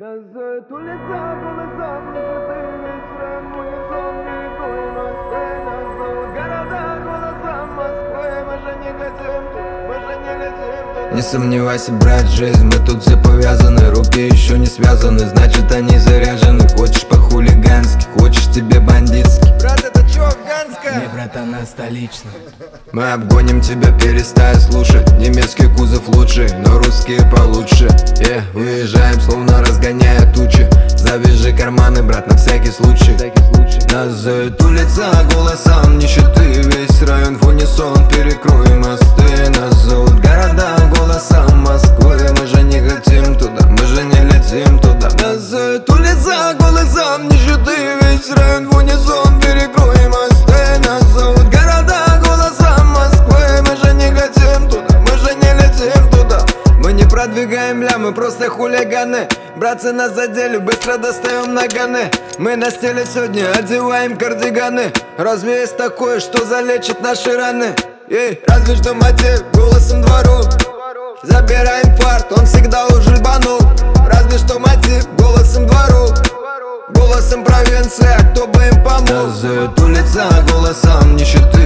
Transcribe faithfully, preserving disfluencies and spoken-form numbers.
Газует улица голосом, нежитый вечером, унисон великой мосты. Нас зовут города голосом Москвы. Мы же не хотим, мы же не летим туда. Не сомневайся, брат, жизнь, мы тут все повязаны. Руки еще не связаны, значит они заряжены. Хочешь по-хулигански, хочешь тебе бандитски. Брат, это чё, афганская? Не, братан, а столично. Мы обгоним тебя, перестая слушать. Немецкий кузов лучший, но русские получше. Yeah, выезжаем, словно разгоняя тучи. Завяжи карманы, брат, на всякий случай. Нас зовет улица голосом нищеты. Весь район в унисон, перекрой мосты. Нас зовут города голосом Москвы. Мы же не хотим туда, мы же не летим туда. Нас зовет улица голосом нищеты. Весь район в унисон, перекрой мосты. Нас зовут города голосом Москвы. Мы же не хотим туда, мы же не летим туда. Мы не продвигаем ля, мы просто хулиганы. Братцы, нас задели, быстро достаем наганы. Мы на стиле сегодня одеваем кардиганы. Разве есть такое, что залечит наши раны? Эй, разве что мотив голосом двору. Забираем фарт, он всегда уже банул. Разве что мотив голосом двору. Голосом провинции, а кто бы им помог? Нас зовет улица голосом нищеты.